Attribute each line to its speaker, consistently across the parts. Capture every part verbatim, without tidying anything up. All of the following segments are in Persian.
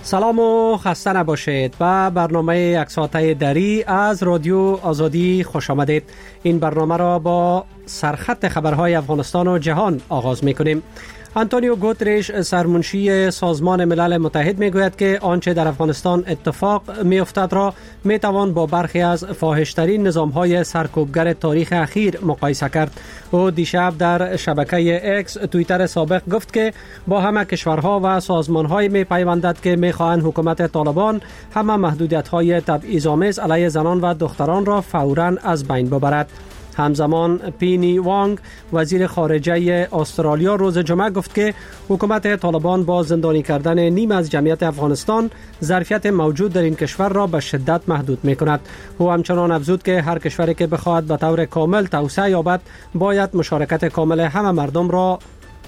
Speaker 1: سلام و خسته نباشید. به برنامه یک ساعته دری از رادیو آزادی خوش آمدید. این برنامه را با سرخط خبرهای افغانستان و جهان آغاز می‌کنیم. آنتونیو گوترش سرمنشی سازمان ملل متحد میگوید که آنچه در افغانستان اتفاق میافتد را میتوان با برخی از فاحش‌ترین نظام‌های سرکوبگر تاریخ اخیر مقایسه کرد. او دیشب در شبکه اکس توییتر سابق گفت که با همه کشورها و سازمان‌های میپیوندد که میخواهند حکومت طالبان همه محدودیت‌های تبعیض‌آمیز علیه زنان و دختران را فوراً از بین ببرد. همزمان پینی وانگ وزیر خارجه استرالیا روز جمعه گفت که حکومت طالبان با زندانی کردن نیم از جمعیت افغانستان ظرفیت موجود در این کشور را به شدت محدود می کند. او همچنان افزود که هر کشوری که بخواهد به طور کامل توسعه یابد باید مشارکت کامل همه مردم را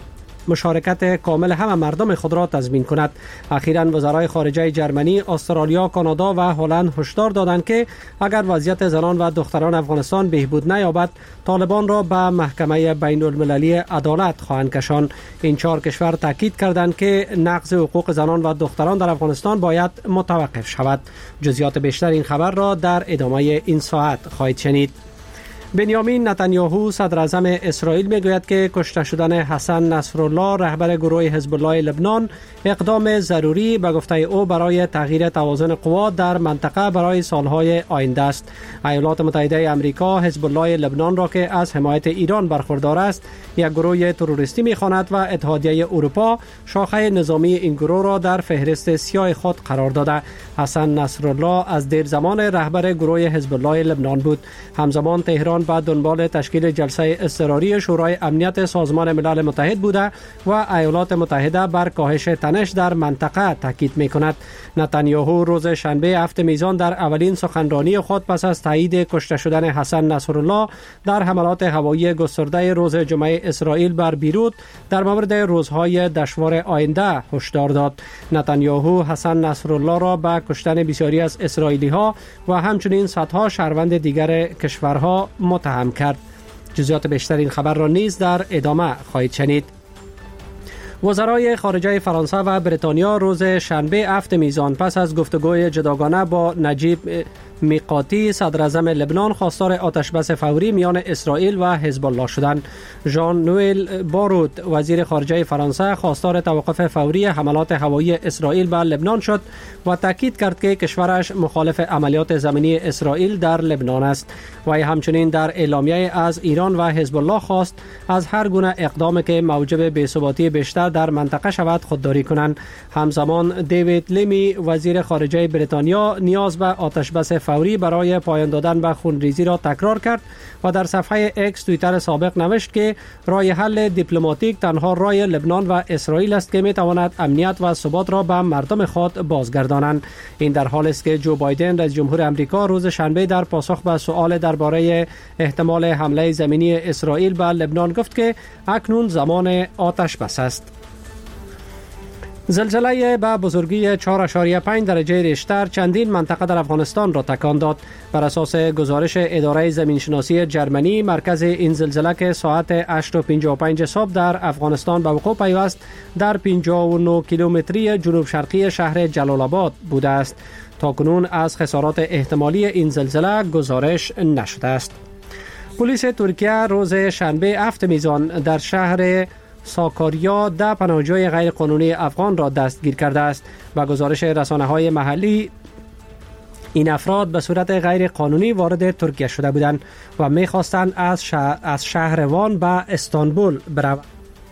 Speaker 1: مشارکت کامل همه مردم خود را تضمین کند. اخیراً وزرای خارجه جرمنی، استرالیا، کانادا و هلند هشدار دادند که اگر وضعیت زنان و دختران افغانستان بهبود نیابد، طالبان را به محکمه بین المللی عدالت خواهند کشاند. این چهار کشور تاکید کردند که نقض حقوق زنان و دختران در افغانستان باید متوقف شود. جزئیات بیشتر این خبر را در ادامه این ساعت خواهید شنید. بنیامین نتانیاهو صدر اعظم اسرائیل میگوید که کشته شدن حسن نصرالله رهبر گروه حزب الله لبنان اقدام ضروری به گفته او برای تغییر توازن قوا در منطقه برای سالهای آینده است. ایالات متحده آمریکا حزب الله لبنان را که از حمایت ایران برخوردار است یک گروه تروریستی می‌خواند و اتحادیه اروپا شاخه نظامی این گروه را در فهرست سیاه خود قرار داده. حسن نصرالله از دیر زمان رهبر گروه حزب الله لبنان بود. همزمان تهران بعد دنبال تشکیل جلسه اضطراری شورای امنیت سازمان ملل متحد بوده و ایالات متحده بر کاهش تنش در منطقه تاکید می‌کند. نتانیاهو روز شنبه هفت میزان در اولین سخنرانی خود پس از تایید کشته شدن حسن نصرالله در حملات هوایی گسترده روز جمعه اسرائیل بر بیروت در مورد روزهای دشوار آینده هشدار داد. نتانیاهو حسن نصرالله را به کشتن بسیاری از اسرائیلی‌ها و همچنین صدها شهروند دیگر کشورها متهم کرد. جزئیات بیشتر این خبر را نیز در ادامه خواهید شنید. وزرای خارجه فرانسه و بریتانیا روز شنبه هفت میزان پس از گفتگوی جداگانه با نجیب میقاتی صدر اعظم لبنان خواستار آتشبس فوری میان اسرائیل و حزب الله شدند. ژان نوئل باروت وزیر خارجه فرانسه خواستار توقف فوری حملات هوایی اسرائیل به لبنان شد و تاکید کرد که کشورش مخالف عملیات زمینی اسرائیل در لبنان است. و همچنین در اعلامیه از ایران و حزب الله خواست از هر گونه اقدامی که موجب بی‌ثباتی بیشتر در منطقه شود خودداری کنند. همزمان دیوید لیمی وزیر خارجه بریتانیا نیاز به آتشبس فوری برای پایان دادن به خونریزی را تکرار کرد و در صفحه اکس توییتر سابق نوشت که راه حل دیپلماتیک تنها راه لبنان و اسرائیل است که میتواند امنیت و ثبات را به مردم خود بازگردانند. این در حالی است که جو بایدن رئیس جمهور آمریکا روز شنبه در پاسخ به سؤال درباره احتمال حمله زمینی اسرائیل به لبنان گفت که اکنون زمان آتش بس است. زلزله به بزرگی چهار و پنج درجه ریشتر چندین منطقه در افغانستان را تکان داد. بر اساس گزارش اداره زمینشناسی جرمنی، مرکز این زلزله که ساعت هشت و پنجاه و پنج صبح در افغانستان به وقوع پیوست در پنجاه و نه کیلومتری جنوب شرقی شهر جلال آباد بوده است. تاکنون از خسارات احتمالی این زلزله گزارش نشده است. پلیس ترکیه روز شنبه هفت میزان در شهر ساکاریا ده پناهجوی غیر قانونی افغان را دستگیر کرده است. با گزارش رسانه‌های محلی این افراد به صورت غیر قانونی وارد ترکیه شده بودند و می‌خواستند از شهر از شهر وان به استانبول بروند.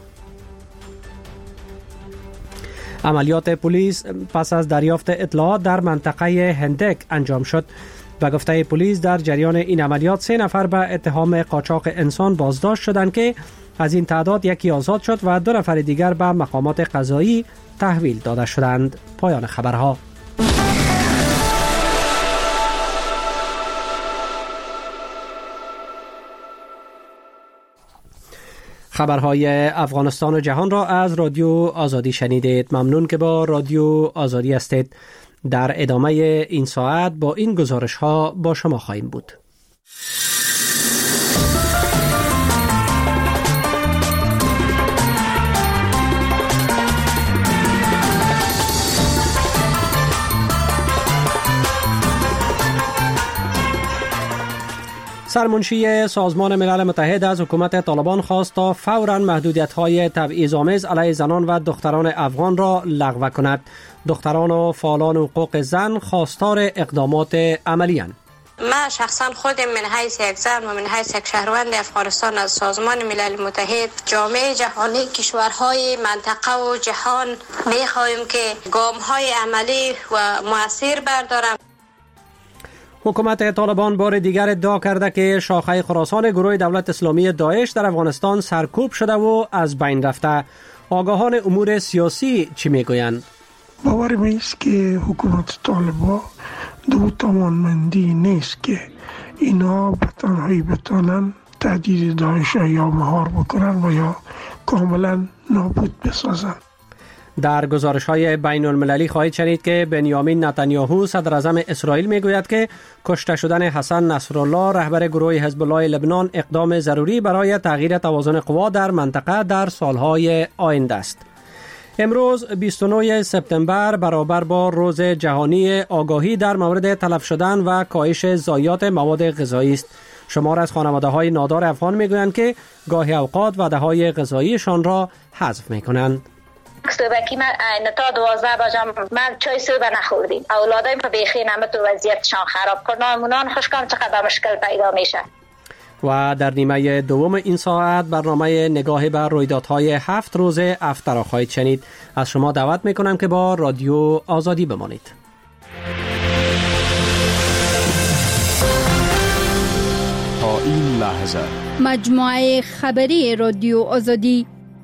Speaker 1: عملیات پلیس پس از دریافت اطلاعات در منطقه هندک انجام شد. به گفته پلیس در جریان این عملیات سه نفر به اتهام قاچاق انسان بازداشت شدند که از این تعداد یکی آزاد شد و دو نفر دیگر به مقامات قضایی تحویل داده شدند. پایان خبرها. خبرهای افغانستان و جهان را از رادیو آزادی شنیدید. ممنون که با رادیو آزادی هستید. در ادامه این ساعت با این گزارش ها با شما خواهیم بود. سرمنشی سازمان ملل متحد از حکومت طالبان خواست تا فوراً محدودیت‌های تبعیض‌آمیز علیه زنان و دختران افغان را لغو کند. دختران و فعالان حقوق زن خواستار اقدامات عملی اند.
Speaker 2: من شخصا خودم من حیث یک زن و من حیث یک شهروند افغانستان از سازمان ملل متحد، جامعه جهانی، کشورهای منطقه و جهان می‌خواهیم که گام‌های عملی و مؤثر بردارند.
Speaker 1: حکومت طالبان بار دیگر ادعا کرده که شاخه خراسان گروه دولت اسلامی داعش در افغانستان سرکوب شده و از بین رفته. آگاهان امور سیاسی چی میگویند؟
Speaker 3: باور میست که حکومت طالبان دو توانمندی نیست که اینا به تنهایی بتانن تهدید داعش یا مهار بکنن و یا کاملا نابود بسازن.
Speaker 1: در گزارش‌های بین المللی خواهید شنید که بنیامین نتانیاهو صدر اعظم اسرائیل میگوید که کشته شدن حسن نصرالله رهبر گروه حزب الله لبنان اقدام ضروری برای تغییر توازن قوا در منطقه در سالهای آینده است. امروز بیست و نه سپتامبر برابر با روز جهانی آگاهی در مورد تلف شدن و کاهش ضایعات مواد غذایی است. شمار از خانواده‌های نادار افغان میگویند که گاهی اوقات وعده‌های غذاییشان را حذف میکنند.
Speaker 4: صبحی من تا دوازده بجم من چای صبح نخوردیم. اولادایم په بیخی نمت و وضعیتشان خراب کردن. منان خوشکم چقدر مشکل پیدا میشه.
Speaker 1: و در نیمه دوم این ساعت برنامه نگاه بر رویدادهای هفت روز افترا خواهید شنید. از شما دعوت میکنم که با رادیو آزادی بمانید.
Speaker 5: تا این لحظه
Speaker 6: مجموعه خبری رادیو آزادی.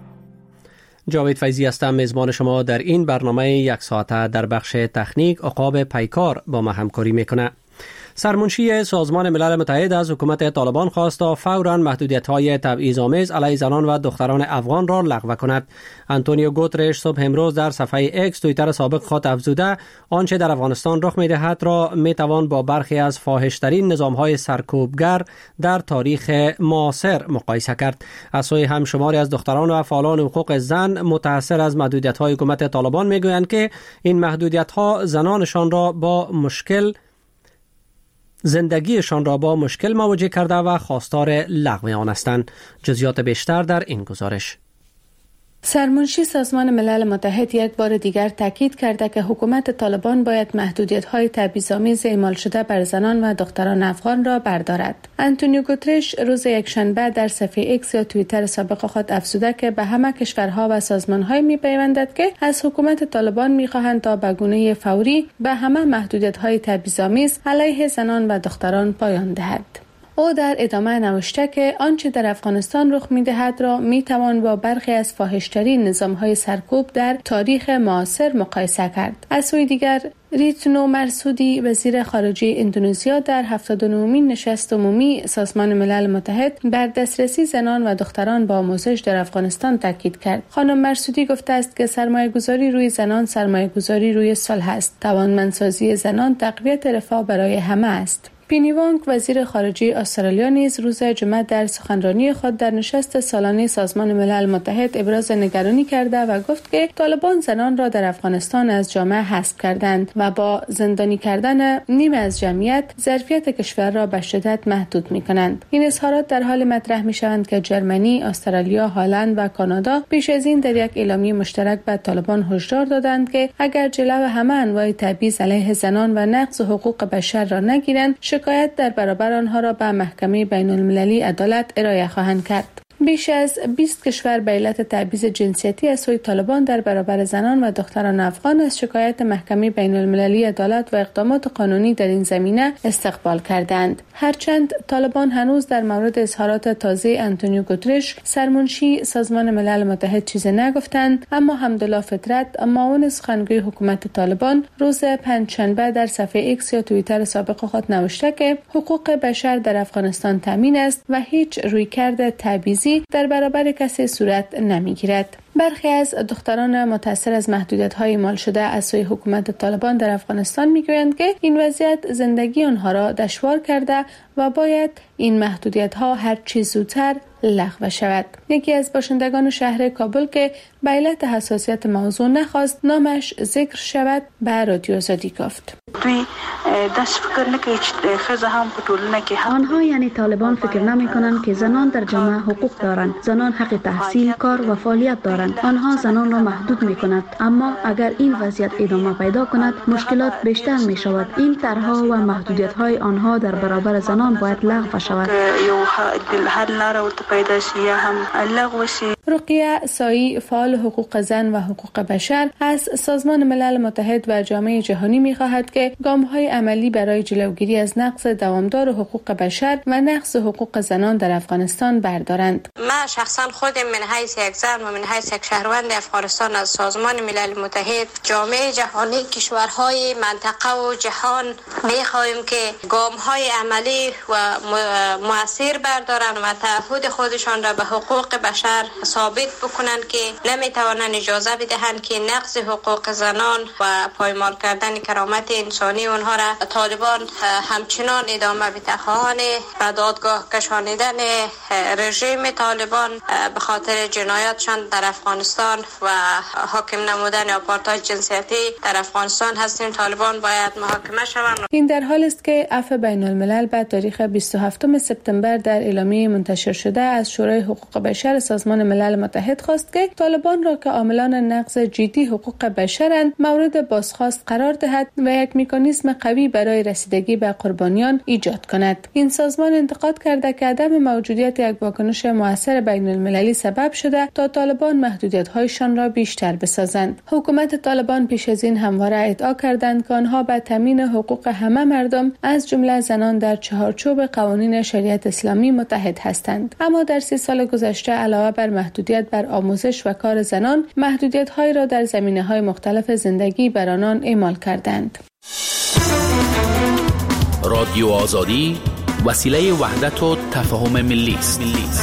Speaker 1: جاوید فیضی هستم، میزبان شما در این برنامه یک ساعته. در بخش تکنیک عقاب پیکار با ما همکاری میکنه. سرمنشی سازمان ملل متحد از حکومت طالبان خواست تا فوراً محدودیت‌های تبعیض‌آمیز علیه زنان و دختران افغان را لغو کند. آنتونیو گوترش صبح امروز در صفحه اکس توییتر سابق خود افزوده آنچه در افغانستان رخ می‌دهد را می‌توان با برخی از فاحش‌ترین نظام‌های سرکوبگر در تاریخ معاصر مقایسه کرد. از سوی هم شماری از دختران و فعالان حقوق زن متأثر از محدودیت‌های حکومت طالبان می‌گویند که این محدودیت‌ها زنانشان را با مشکل زندگیشان را با مشکل مواجه کرده و خواستار لغو آن هستند. جزئیات بیشتر در این گزارش.
Speaker 7: سرمنشی سازمان ملل متحد یک بار دیگر تاکید کرده که حکومت طالبان باید محدودیت‌های تبعیض‌آمیز اعمال شده بر زنان و دختران افغان را بردارد. آنتونیو گوترش روز یکشنبه در صفحه ایکس یا توییتر سابق خود افزوده که به همه کشورها و سازمان‌های می‌پیوندد که از حکومت طالبان می‌خواهند تا به گونه فوری به همه محدودیت‌های تبعیض‌آمیز علیه زنان و دختران پایان دهد. او در ادامه نوشته که آنچه در افغانستان رخ می‌دهد را می‌توان با برخی از فاحش‌ترین نظام‌های سرکوب در تاریخ معاصر مقایسه کرد. از سوی دیگر ریتنو مرسودی وزیر خارجه اندونزیا در هفتاد و نهمین نشست عمومی سازمان ملل متحد بر دسترسی زنان و دختران با آموزش در افغانستان تاکید کرد. خانم مرسودی گفته است که سرمایه‌گذاری روی زنان سرمایه‌گذاری روی صلح است. توانمندسازی زنان تقویت رفاه برای همه است. پینی وانگ وزیر خارجه استرالیا نیز روز جمعه در سخنرانی خود در نشست سالانه سازمان ملل متحد ابراز نگرانی کرده و گفت که طالبان زنان را در افغانستان از جامعه حذف کردند و با زندانی کردن نیمه از جمعیت ظرفیت کشور را به شدت محدود می‌کنند. این اظهارات در حال مطرح می‌شوند که جرمنی، استرالیا، هلند و کانادا پیش از این در یک اعلامیه مشترک به طالبان هشدار دادند که اگر جلو همه انواع تبعیض علیه زنان و نقض حقوق بشر را نگیرند، شکایت در برابر آنها را به محکمه بین المللی عدالت ارائه خواهند کرد. بیش از بیست کشور به علت تبعیض جنسیتی از سوی طالبان در برابر زنان و دختران افغان از شکایت محکمه بین المللی عدالت و اقدامات قانونی در این زمینه استقبال کردند. هرچند طالبان هنوز در مورد اظهارات تازه آنتونیو گوترش سرمنشی سازمان ملل متحد چیزی نگفتند، اما حمدالله فطرت معاون سخنگوی حکومت طالبان روز پنجشنبه در صفحه ایکس یا توییتر سابق خود نوشته که حقوق بشر در افغانستان تامین است و هیچ رویکرد تبعیضی در برابر کسی صورت نمیگیرد. برخی از دختران متأثر از محدودیت‌های اعمال شده از سوی حکومت طالبان در افغانستان میگویند که این وضعیت زندگی آنها را دشوار کرده و باید این محدودیت ها هر چه زودتر لغو شود. یکی از باشندگان شهر کابل که به علت حساسیت موضوع نخواست نامش ذکر شود به رادیو آزادی گفت.
Speaker 8: دست فکر نکنید خزه هم په ټولنه کې
Speaker 9: آنها یعنی طالبان فکر نمی کنند که زنان در جامعه حقوق دارند. زنان حق تحصیل، کار و فعالیت دارند. آنها زنان را محدود می کند. اما اگر این وضعیت ادامه پیدا کند مشکلات بیشتر می شود. این طرح‌ها و محدودیت های آنها در برابر زنان باید لغو شود.
Speaker 8: یو حل لاره ورته پیدا شي یا هم لغو شي.
Speaker 7: رقیه سایی فعال حقوق زن و حقوق بشر از سازمان ملل متحد و جامعه جهانی می خواهد که گام‌های عملی برای جلوگیری از نقض دوامدار حقوق بشر و نقض حقوق زنان در افغانستان بردارند.
Speaker 2: من شخصا خودم من حیث یک زن و من حیث یک شهروند افغانستان از سازمان ملل متحد، جامعه جهانی، کشورهای منطقه و جهان می‌خواهیم که گام‌های عملی و مؤثر بردارند و تعهد خودشان را به حقوق بشر ثابت بکنند که نمی‌توانند اجازه بدهند که نقض حقوق زنان و پایمال کردن کرامت انسانی اونها را طالبان همچنان ادامه بده. خواهان به دادگاه کشانیدن رژیم طالبان به خاطر جنایاتشان در افغانستان و حاکم نمودن آپارتاید جنسیتی در افغانستان هستیم. طالبان باید محاکمه شوند.
Speaker 7: این در حال است که عفو بین الملل به تاریخ بیست و هفتم سپتامبر در اعلامیه منتشر شده از شورای حقوق بشر سازمان ملل متحد خواست که طالبان را که عاملان نقض جدی حقوق بشرند مورد بازخواست قرار دهد و یک مکانیزم قوی برای رسیدگی به قربانیان ایجاد کند. این سازمان انتقاد کرده که عدم موجودیت یک واکنش مؤثر بین المللی سبب شده تا طالبان محدودیت‌هایشان را بیشتر بسازند. حکومت طالبان پیش از این همواره ادعا کردند که آنها به تامین حقوق همه مردم از جمله زنان در چهارچوب قوانین شریعت اسلامی متحد هستند. اما در سی سال گذشته علاوه بر محدودیت بر آموزش و کار زنان، محدودیت‌هایی را در زمینه‌های مختلف زندگی بر آنان اعمال کردند.
Speaker 10: رادیو آزادی وسیله وحدت و تفاهم ملی است.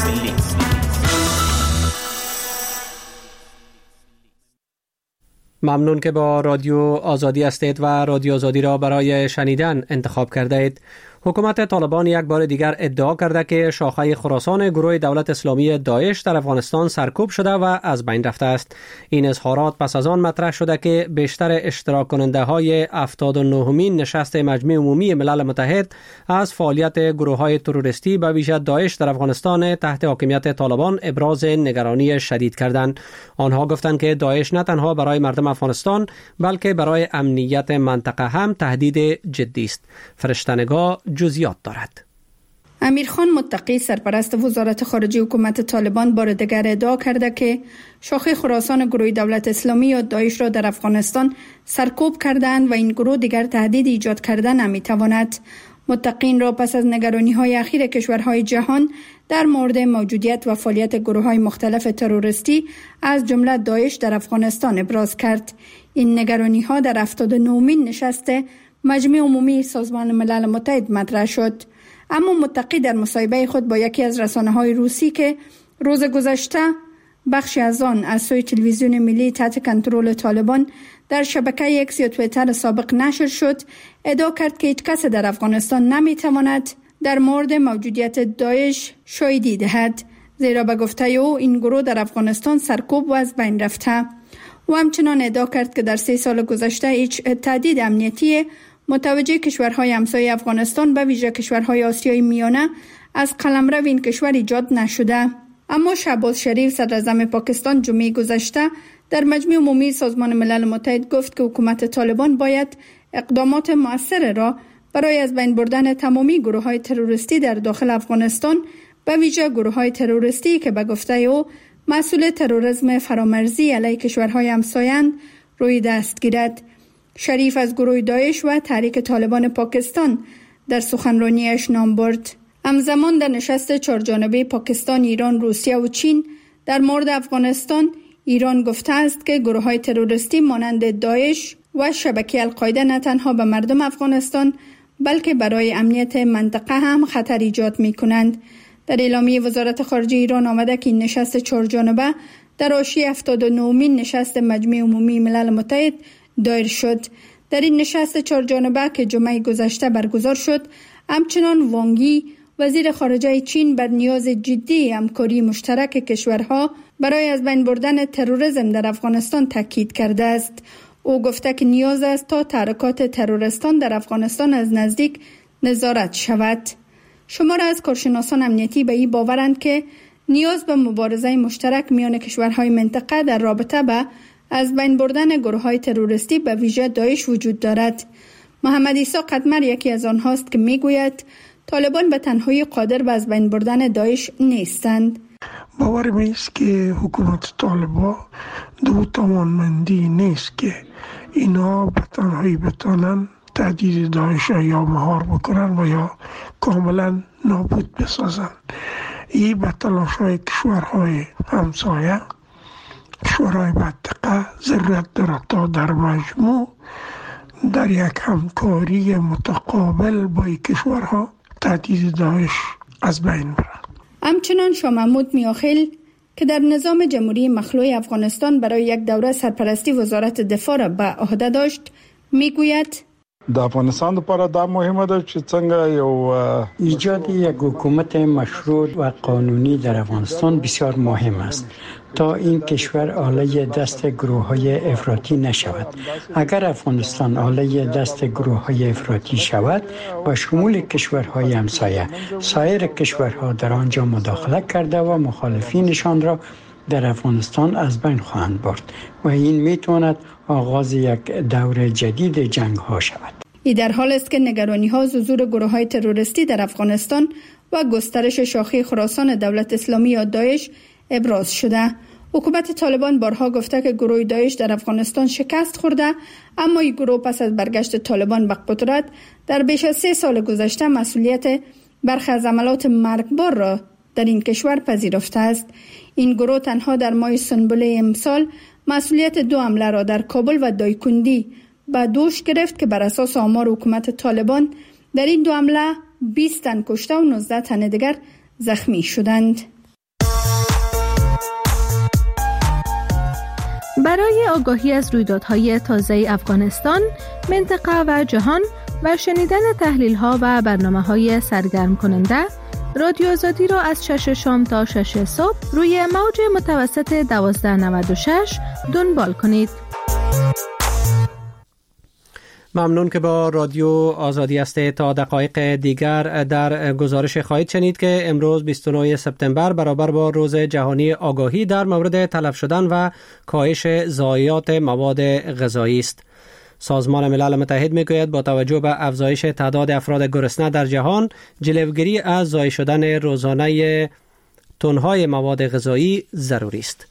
Speaker 1: ممنون که با رادیو آزادی هستید و رادیو آزادی را برای شنیدن انتخاب کرده اید. حکومت طالبان یک بار دیگر ادعا کرده که شاخه خراسان گروه دولت اسلامی داعش در افغانستان سرکوب شده و از بین رفته است. این اظهارات پس از آن مطرح شده که بیشتر اشتراک کننده های هفتاد و نهمین نشست مجمع عمومی ملل متحد از فعالیت گروه های تروریستی به ویژه داعش در افغانستان تحت حاکمیت طالبان ابراز نگرانی شدید کردند. آنها گفتند که داعش نه تنها برای مردم افغانستان بلکه برای امنیت منطقه هم تهدید جدی است. فرشته‌نگاه جزئیات دارد.
Speaker 6: امیرخان متقی سرپرست وزارت خارجه حکومت طالبان بار دیگر ادعا کرده که شاخه خراسان گروه دولت اسلامی یا داعش را در افغانستان سرکوب کردند و این گروه دیگر تهدید ایجاد کرده نمیتواند. متقین را پس از نگرانی‌های اخیر کشورهای جهان در مورد موجودیت و فعالیت گروه‌های مختلف تروریستی از جمله داعش در افغانستان ابراز کرد. این نگرانی‌ها در هفتاد و نهمین نشست مجمع عمومی سازمان ملل متحد مطرح شد. اما متقی در مصاحبه خود با یکی از رسانه‌های روسی که روز گذشته بخشی از آن از سوی تلویزیون ملی تحت کنترل طالبان در شبکه اکس یا توییتر سابق نشر شد، ادعا کرد که هیچ کس در افغانستان نمیتواند در مورد موجودیت داعش شاهدی دهد، زیرا به گفته او این گروه در افغانستان سرکوب و از بین رفته. و همچنان ادعا کرد که در سه سال گذشته هیچ تهدید امنیتی متوجه کشورهای همسایه افغانستان به ویژه کشورهای آسیای میانه از قلمرو این کشور ایجاد نشده. اما شهباز شریف صدراعظم پاکستان جمعه گذشته در مجمع عمومی سازمان ملل متحد گفت که حکومت طالبان باید اقدامات مؤثر را برای از بین بردن تمامی گروه‌های تروریستی در داخل افغانستان به ویژه گروه‌های تروریستی که به گفته او مسئول تروریسم فرامرزی علیه کشورهای همسایه‌اند روی دست گیرد. شریف از گروه داعش و تحریک طالبان پاکستان در سخنرانیش نام برد. همزمان در نشست چهارجانبه پاکستان، ایران، روسیه و چین در مورد افغانستان، ایران گفته است که گروه‌های تروریستی مانند داعش و شبکه القاعده نه تنها به مردم افغانستان بلکه برای امنیت منطقه هم خطر ایجاد می‌کنند. در اعلامیه وزارت خارجه ایران آمده که این نشست چهارجانبه در حاشیه هفتاد و نهمین نشست مجمع عمومی ملل متحد دایر شد. در این نشست چهارجانبه که جمعه گذشته برگزار شد، همچنان وانگی وزیر خارجه چین بر نیاز جدی همکاری مشترک کشورها برای از بین بردن تروریسم در افغانستان تاکید کرده است. او گفته که نیاز است تا تحرکات تروریستان در افغانستان از نزدیک نظارت شود. شمار از کارشناسان امنیتی به این باورند که نیاز به مبارزه مشترک میان کشورهای منطقه در رابطه به از بین بردن گروه‌های تروریستی به ویژه داعش وجود دارد. محمد عیسی قدمر یکی از آنهاست که میگوید طالبان به تنهایی قادر به از بین بردن داعش نیستند.
Speaker 3: باورم است که حکومت طالبان دو توانمندی نیست که اینا به تنهایی بتانن تهدید داعش یا مهار بکنن و یا کاملا نابود بسازن. این به تلاش‌های کشورهای همسایه، کشورهای منطقه ضرورت دارد تا در مجموع در یک همکاری متقابل با این کشورها تهدید داعش از بین بره.
Speaker 6: همچنان شاه محمود میاخیل که در نظام جمهوری مخلوع افغانستان برای یک دوره سرپرستی وزارت دفاع را به عهده داشت میگوید
Speaker 11: د افغانستان لپاره دا مهمه ده چې څنګه یو
Speaker 12: ایجاد یک حکومت مشروع و قانونی در افغانستان بسیار مهم است تا این کشور آله دست گروه‌های افراطی نشود. اگر افغانستان آله دست گروه‌های افراطی شود با شمول کشورهای همسایه، سایر کشورها در آنجا مداخله کرده و مخالفینشان را در افغانستان از بین خواهند برد و این میتواند آغاز یک دور جدید جنگ ها شود.
Speaker 6: این در حال است که نگرانی ها ظهور گروه های تروریستی در افغانستان و گسترش شاخه خراسان دولت اسلامی یا داعش ابراز شده. حکومت طالبان بارها گفته که گروه داعش در افغانستان شکست خورده، اما این گروه پس از برگشت طالبان به قدرت در بیش از سه سال گذشته مسئولیت برخی از عملات مرگبار را در این کشور پذیرفته است. این گروه تنها در ماه سنبله امسال مسئولیت دو حمله را در کابل و دایکندی به دوش گرفت که بر اساس آمار حکومت طالبان در این دو حمله بیست تن کشته و نوزده تن دیگر زخمی شدند.
Speaker 7: برای آگاهی از رویدادهای تازه افغانستان، منطقه و جهان و شنیدن تحلیل‌ها و برنامه‌های سرگرم کننده، رادیو آزادی را از شش شام تا شش صبح روی موج متوسط دوازده نود و شش دنبال کنید.
Speaker 1: ممنون که با رادیو آزادی است. تا دقایق دیگر در گزارش خواهید شنید که امروز بیست و نه سپتامبر برابر با روز جهانی آگاهی در مورد تلف شدن و کاهش ضایعات مواد غذایی است. سازمان ملل متحد میگوید با توجه به افزایش تعداد افراد گرسنه در جهان، جلوگیری از ضایع شدن روزانه تن‌های مواد غذایی ضروری است.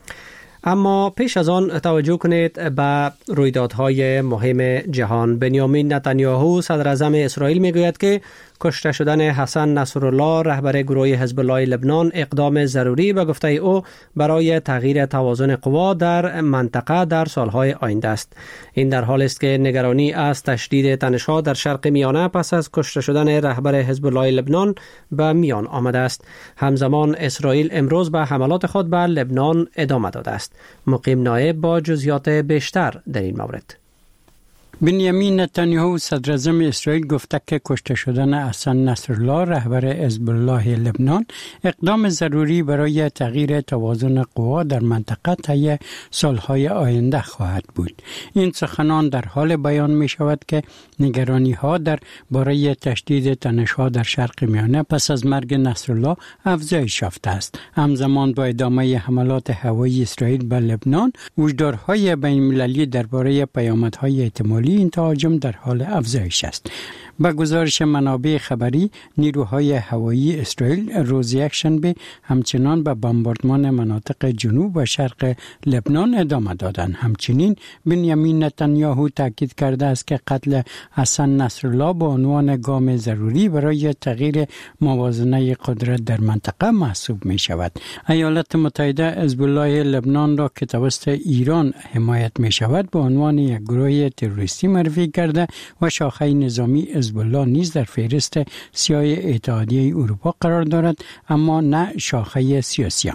Speaker 1: اما پیش از آن توجه کنید به رویدادهای مهم جهان. بنیامین نتانیاهو صدر اعظم اسرائیل میگوید که کشته شدن حسن نصرالله رهبر گروه حزب الله لبنان اقدام ضروری به گفته او برای تغییر توازن قوا در منطقه در سالهای آینده است. این در حال است که نگرانی از تشدید تنش‌ها در شرق میانه پس از کشته شدن رهبر حزب الله لبنان به میان آمده است. همزمان اسرائیل امروز به حملات خود بر لبنان ادامه داده است. مقیم نایب با جزئیات بیشتر در این مورد.
Speaker 12: بنیامین نتانیاهو صدر اعظم اسرائیل گفته که کشته شدن حسن نصرالله رهبر حزب الله لبنان اقدام ضروری برای تغییر توازن قوا در منطقه طی سالهای آینده خواهد بود. این سخنان در حال بیان می شود که نگرانی ها در باره تشدید تنش‌ها در شرق میانه پس از مرگ نصرالله افزایش یافته است. همزمان با ادامه حملات هوایی اسرائیل به لبنان، هشدارهای بین‌المللی درباره پیامدهای احتمالی این تهاجم در حال افزایش است. با گزارش منابع خبری، نیروهای هوایی اسرائیل روز یکشنبه همچنان به بمباردمان مناطق جنوب و شرق لبنان ادامه دادند. همچنین بنیامین نتانیاهو تاکید کرده است که قتل حسن نصرالله به عنوان گام ضروری برای تغییر موازنه قدرت در منطقه محسوب می شود. ایالات متحده حزب الله لبنان را که توسط ایران حمایت می شود به عنوان یک گروه تروریستی معرفی کرده و شاخه نظامی حزب الله نیز در فهرست سیاه اتحادیه اروپا قرار دارد، اما نه شاخه سیاسیان.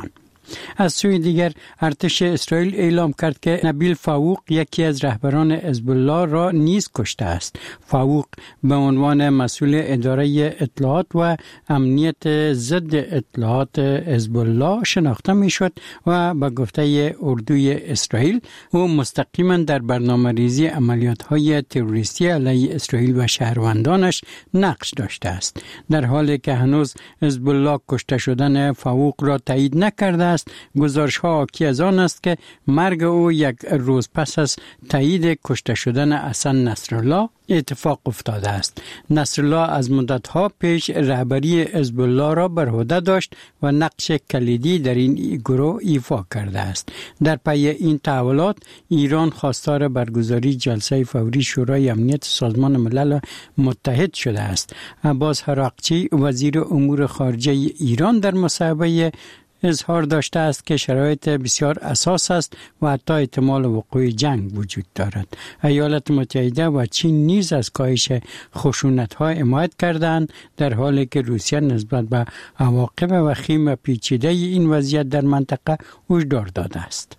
Speaker 12: از سوی دیگر ارتش اسرائیل اعلام کرد که نبیل فاوق یکی از رهبران حزب الله را نیز کشته است. فاوق به عنوان مسئول اداره اطلاعات و امنیت ضد اطلاعات حزب الله شناخته می شد و به گفته اردوی اسرائیل او مستقیما در برنامه ریزی عملیات های تروریستی علیه اسرائیل و شهروندانش نقش داشته است. در حالی که هنوز حزب الله کشته شدن فاوق را تایید نکرده است، گزارش ها حاکی از آن است که مرگ او یک روز پس از تایید کشته شدن حسن نصرالله اتفاق افتاده است. نصرالله از مدتها پیش رهبری حزب الله را بر عهده داشت و نقش کلیدی در این گروه ایفا کرده است. در پی این تحولات ایران خواستار برگزاری جلسه فوری شورای امنیت سازمان ملل متحد شده است. عباس هراقچی وزیر امور خارجه ایران در مصاحبه اظهار داشته است که شرایط بسیار اساس است و حتی احتمال وقوع جنگ وجود دارد. ایالات متحده و چین نیز از کاهش خشونت‌ها حمایت کردند، در حالی که روسیه نسبت به عواقب وخیم و پیچیده این وضعیت در منطقه هشدار داده است.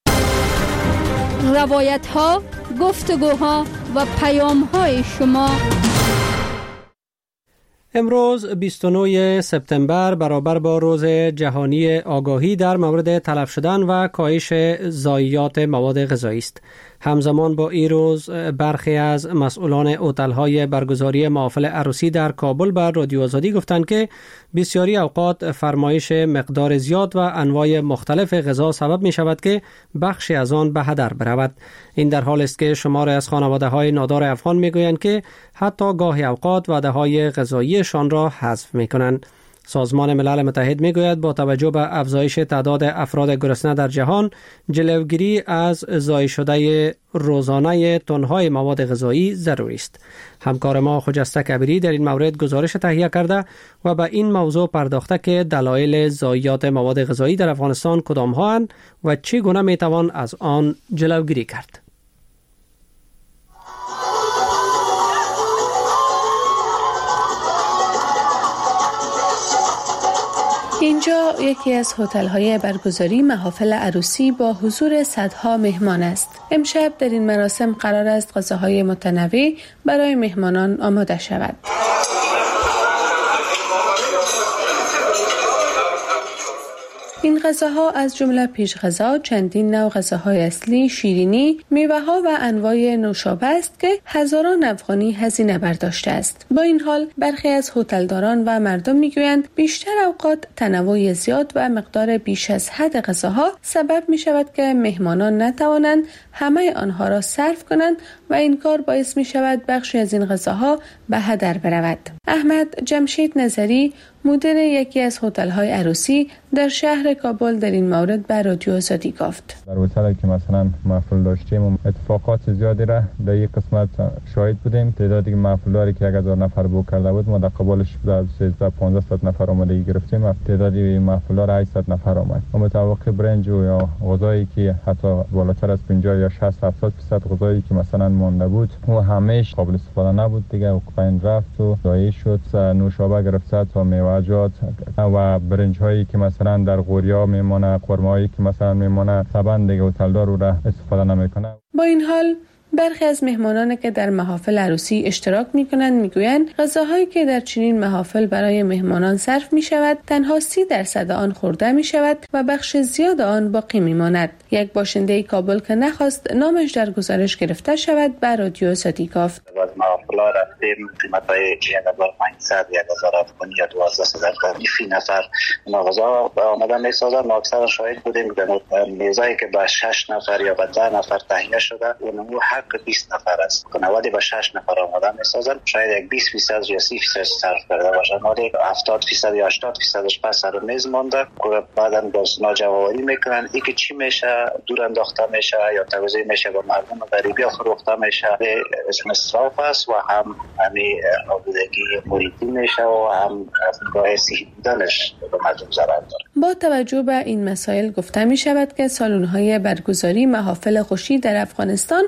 Speaker 6: روایت‌ها، گفتگوها و پیام‌های شما.
Speaker 1: امروز بیست و نهم سپتامبر برابر با روز جهانی آگاهی در مورد تلف شدن و کاهش ضایعات مواد غذایی است. همزمان با این روز برخی از مسئولان هتل‌های برگزاری محافل عروسی در کابل بر رادیو آزادی گفتند که بسیاری اوقات فرمایش مقدار زیاد و انواع مختلف غذا سبب می شود که بخشی از آن به هدر برود. این در حال است که شماری از خانواده‌های نادار افغان می گویند که حتی گاهی اوقات وعده‌های غذاییشان را حذف می کنند. سازمان ملل متحد می گوید با توجه به افزایش تعداد افراد گرسنه در جهان، جلوگیری از ضایع شده روزانه تن‌های مواد غذایی ضروری است. همکار ما خجسته کبیری در این مورد گزارش تهیه کرده و به این موضوع پرداخته که دلایل ضایعات مواد غذایی در افغانستان کدام هاند و چگونه می توان از آن جلوگیری کرد.
Speaker 7: اینجا یکی از هتل‌های برگزاری محافل عروسی با حضور صدها مهمان است. امشب در این مراسم قرار است غذاهای متنوع برای مهمانان آماده شود. این غذاها از جمله پیش غذا، چندین نوع غذاهای اصلی، شیرینی، میوه‌ها و انواع نوشابه است که هزاران افغانی هزینه برداشته است. با این حال برخی از هتلداران و مردم میگویند بیشتر اوقات تنوع زیاد و مقدار بیش از حد غذاها سبب می شود که مهمانان نتوانند همه آنها را صرف کنند و این کار باعث می شود بخشی از این غذاها به هدر برود. احمد جمشید نظری، مدیر یکی از هتل‌های عروسی در شهر کابل، در این مورد به رادیو آزادی گفت:
Speaker 13: در هتلی که مثلا محفل داشتیم اتفاقات زیادی را در یک قسمت شاهد بودیم. تعدادی محفل‌هایی که یک هزار نفر بوک کرده بود ما در قبالش سیزده پانزده صد نفر آمادگی گرفتیم. تعدادی محفل‌ها را هشتصد نفر آمد. متوقع برنج یا غذایی که حتی بالاتر از پنجاه یا شصت هفتاد درصد غذایی که مثلا مانده بود و همه‌اش قابل استفاده نبود دیگه و پایین رفت و ضایع شد. نوشابه گرفته تا میوه‌جات و برنج هایی که مثلا در غوریا میمونه، قرمه هایی که مثلا میمونه، طبعا دیگه هتلدار رو را استفاده نمیکنه.
Speaker 7: با این حال برخی از مهمانان که در محافل عروسی اشتراک میکنند میگویند غذاهایی که در چنین محافل برای مهمانان صرف میشود تنها سی درصد آن خورده میشود و بخش زیاد آن باقی میماند. یک باشنده کابل که نخواست نامش در گزارش گرفته شود به رادیو آزادی گفت:
Speaker 14: از محافل رفتیم قیمت‌های یک هزار و پانصد یک هزار افغانی یا دوازده صد افغانی فی نفر غذا آماده میسازند. ما اکثر شاهد بودیم که میزایی که با شش نفر یا با ده نفر تهیه شده اونم حق بیست نفر است. نود با شش نفر آماده میسازن. شاید یک بیست درصد یا سی درصد صرف کرده باشن، ولی هفتاد درصد یا هشتاد درصدش پس سر میز مونده. بعداً باز ناجواری میکنن. اینکه چی میشه دور انداخته میشه یا توزیع میشه به مردم غریبی فروخته میشه. اسم اسراف است و هم همی آلودگی محیطی میشه و هم باعث بودنش به مردم ضرر داره.
Speaker 7: با توجه به این مسائل گفته می شود که سالن‌های برگزاری محافل خوشی در افغانستان همواره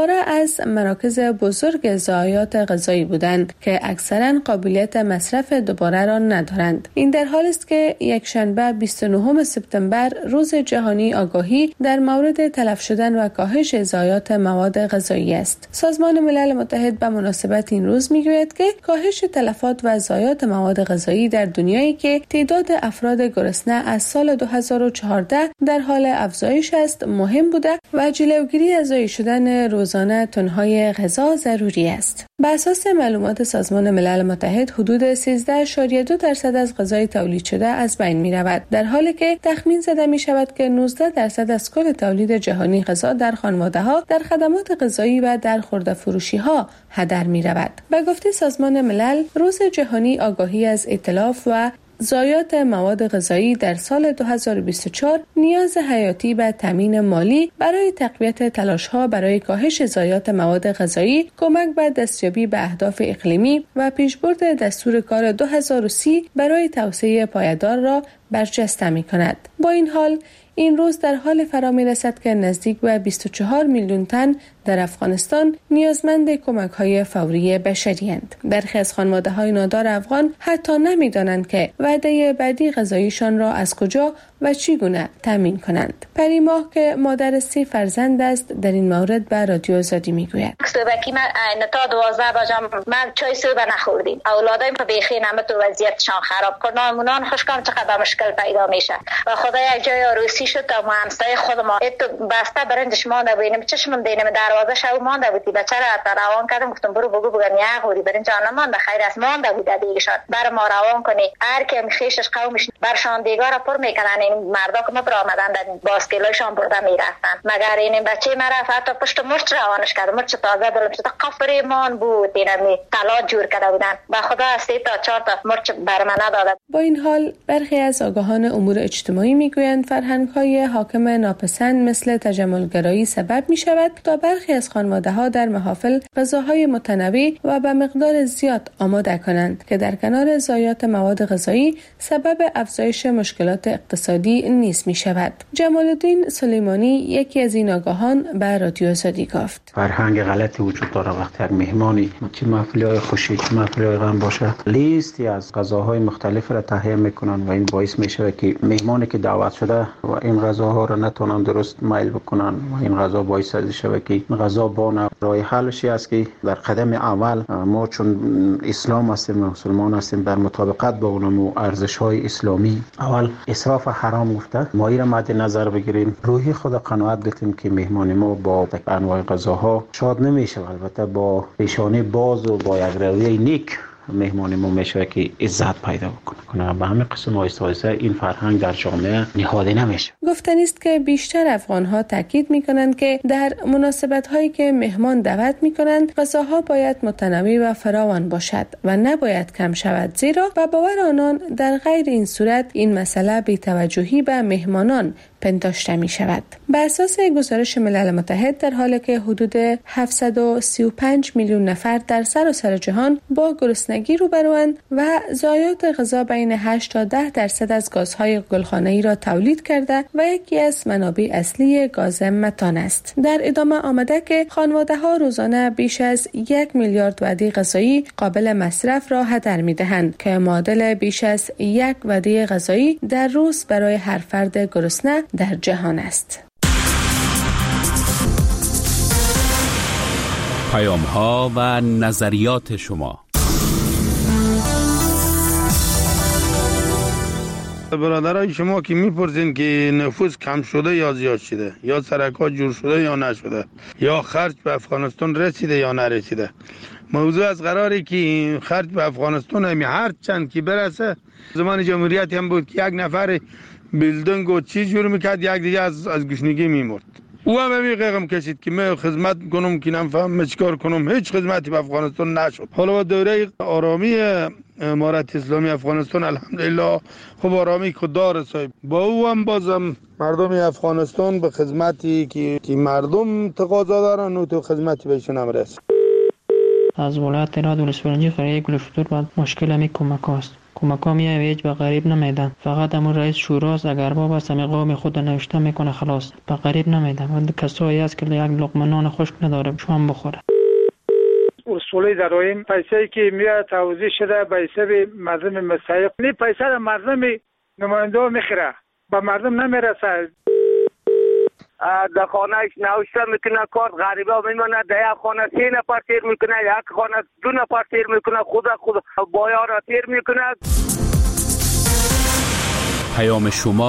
Speaker 7: همواره از مراکز بزرگ ضایعات غذایی بودند که اکثرا قابلیت مصرف دوباره را ندارند. این در حالی است که یک شنبه بیست و نهم سپتامبر روز جهانی آگاهی در مورد تلف شدن و کاهش ضایعات مواد غذایی است. سازمان ملل متحد به مناسبت این روز میگوید که کاهش تلفات و ضایعات مواد غذایی در دنیایی که تعداد افراد گرسنه از سال دو هزار و چهارده در حال افزایش است مهم بوده و جلوگیری از ضایع شدن روزانه تنهای غذا ضروری است. بر اساس معلومات سازمان ملل متحد حدود سیزده اشاریه دو درصد از غذای تولید شده از بین می رود، در حالی که تخمین زده می شود که نوزده درصد از کل تولید جهانی غذا در خانواده ها، در خدمات غذایی و در خرده فروشی ها هدر می رود. به گفته سازمان ملل، روز جهانی آگاهی از اتلاف و ضایعات مواد غذایی در سال دو هزار و بیست و چهار نیاز حیاتی به تامین مالی برای تقویت تلاش‌ها برای کاهش ضایعات مواد غذایی، کمک به دستیابی به اهداف اقلیمی و پیشبرد دستور کار دو هزار و سی برای توسعه پایدار را برجسته می‌کند. با این حال این روز در حال فرا می‌رسد که نزدیک به بیست و چهار میلیون تن در افغانستان نیازمند کمک‌های فوری بشری‌اند. برخی از خانواده‌های نادار افغان حتی نمی‌دانند که وعده بعدی غذایشان را از کجا و چگونه تامین کنند. پری ماه که مادر سه فرزند است در این مورد به رادیو آزادی میگوید:
Speaker 4: صبحی من تا دوازده بجم من چای صبح نخوردیم. اولادایم په بیخی نمت و وضعیتشان خراب کرد. نامونان خوشکم چقدر مشکل پیدا میشه و خدا یک جای آروسی شد تا ما همسایه خود ما ات بسته برندش مانده بودیم. چشمم دینم دروازه شو مانده بودی. بچه را روان کردم گفتم برو بگو بگم یا غوری برنج آن مانده خیر است مانده بود دیگه شد. بر ما روان کنی هر کی خیشش قومش برشان دیگه را پر میکنن. مردا که مبر آمدن در باسکیلایشان برده میرفتن. مگر این بچه مرا حتی پشت مرچ روانش کرد. مرچ تازه دلم شد قفریمان بود. اینمی طلا جور کرده بودن. با خدا سه تا چهار تا مرچ بر من نداده.
Speaker 7: با این حال برخی از آگاهان امور اجتماعی میگویند فرهنگ‌های حاکم ناپسند مثل تجملگرایی سبب می‌شود تا برخی از خانواده‌ها در محافل غذاهای متنوع و به مقدار زیاد آماده کنند که در کنار ضایعات مواد غذایی سبب افزایش مشکلات اقتصادی نیز می‌شود. جمال الدین سلیمانی یکی از این آگاهان به رادیو آزادی گفت:
Speaker 15: فرهنگ غلطی وجود داره وقتی یک مهمانی چه محفل‌های خوشی چه محفل‌های غم باشه لیستی از غذاهای مختلف را تهیه میکنن و این باعث میشه که مهمانی که دعوت شده و این غذاها را نتونن درست میل بکنن و این غذا باعث شده که غذا بانه. راه حلش است که در قدم اول ما چون اسلام هستیم مسلمان هستیم بر مطابقت با اون ارزش‌های اسلامی اول اسراف حرام گفته ما این را مد نظر بگیریم. روحی خود قناعت دادیم که مهمان ما با انواع غذاها شاد نمیشه، البته با پیشانی باز و با یک رویه نیک مهمان ما میشه که عزت پیدا بکنه. به همین قسم آیسته آیسته این فرهنگ در جامعه نهاده نمیشه.
Speaker 7: گفتنی است که بیشتر افغان‌ها تاکید میکنند که در مناسبت‌هایی که مهمان دعوت میکنند غذاها باید متنوع و فراوان باشد و نباید کم شود، زیرا به باور آنان در غیر این صورت این مسئله بی‌توجهی به مهمانان پنداشته می شود. بر اساس گزارش ملل متحد در حالی که حدود هفتصد و سی و پنج میلیون نفر در سراسر جهان با گرسنگی روبروند و ضایعات غذا بین هشت تا ده درصد از گازهای گلخانه‌ای را تولید کرده و یکی از منابع اصلی گاز متان است. در ادامه آمده که خانواده‌ها روزانه بیش از یک میلیارد وعده غذایی قابل مصرف را هدر می‌دهند که معادل بیش از یک وعده غذایی در روز برای هر فرد گرسنه در جهان است.
Speaker 10: پیام ها و نظریات شما.
Speaker 11: برادرای شما که میپرسین که نفوس کم شده یا زیاد شده، یا سرکات جور شده یا نشده، یا خرج به افغانستان رسیده یا نرسیده، موضوع از قراری که خرج به افغانستان همی هر چند که برسه. زمان جمهوریت هم بود که یک نفر بیلدنگ و چیز جور میکرد یک دیگه از از گشنگی میمرد. او هم همی قیقم کشید که من خدمت کنم که نفهم چیکار کنم. هیچ خدمتی به افغانستان نشد. حالا با دوره آرامی امارت اسلامی افغانستان الحمدلله خوب آرامی خوددار صاحب با او هم بازم مردم افغانستان به خدمتی که, که مردم تقاضا دارن و تو خدمتی بهشون هم رسید.
Speaker 16: از ولایت راد ولسوالی قریه گل فتور بعد مشکل همی کمک هست. کمکام یه هیچ به غریب نمیدن، فقط همون رئیس شوراست اگر بابا سمی قوم خود نوشته میکنه خلاص، به غریب نمیدن. و کسایی هست که یک لقمه نان خشک نداره شام بخوره.
Speaker 17: اصولی داریم پیسه‌ای که میاد توزیع شده به حساب مردم مستحق، این پیسه را مردم نماینده میخره، به مردم نمیرسه.
Speaker 18: در خانه نوشته میکنه کارت غریبا میمونه، در یک خانه سه نفر تیر میکنه، یک خانه دو نفر تیر میکنه، خود خود بایا را تیر میکنه.
Speaker 10: پیام شما